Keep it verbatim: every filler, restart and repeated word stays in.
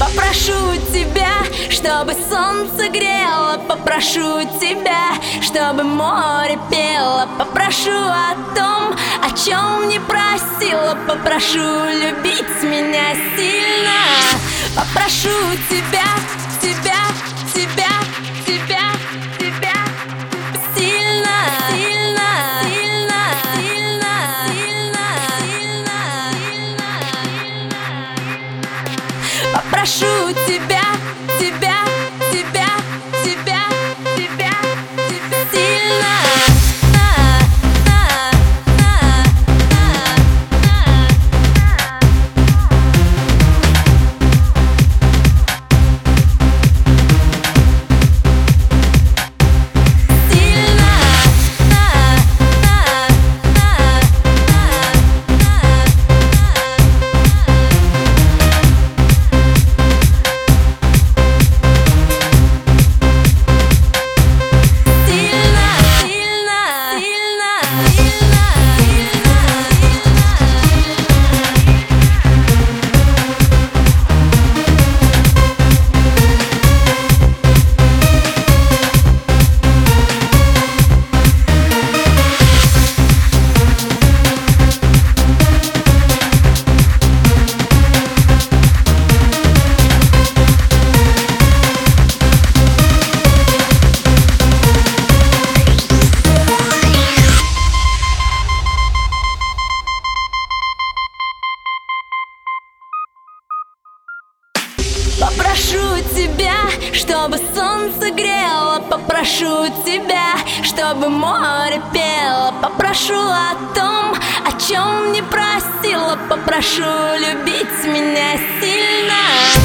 Попрошу тебя, чтобы солнце грело, попрошу тебя, чтобы море пело, попрошу о том, о чем не просила, попрошу любить меня сильно. Попрошу тебя, тебя, тебя, тебя, тебя сильно, сильно, сильно, сильно, сильно, сильно, сильно. Попрошу тебя, тебя, тебя, тебя, тебя, тебя сильно. Попрошу тебя, чтобы солнце грело, попрошу тебя, чтобы море пело, попрошу о том, о чем не просила, попрошу любить меня сильно.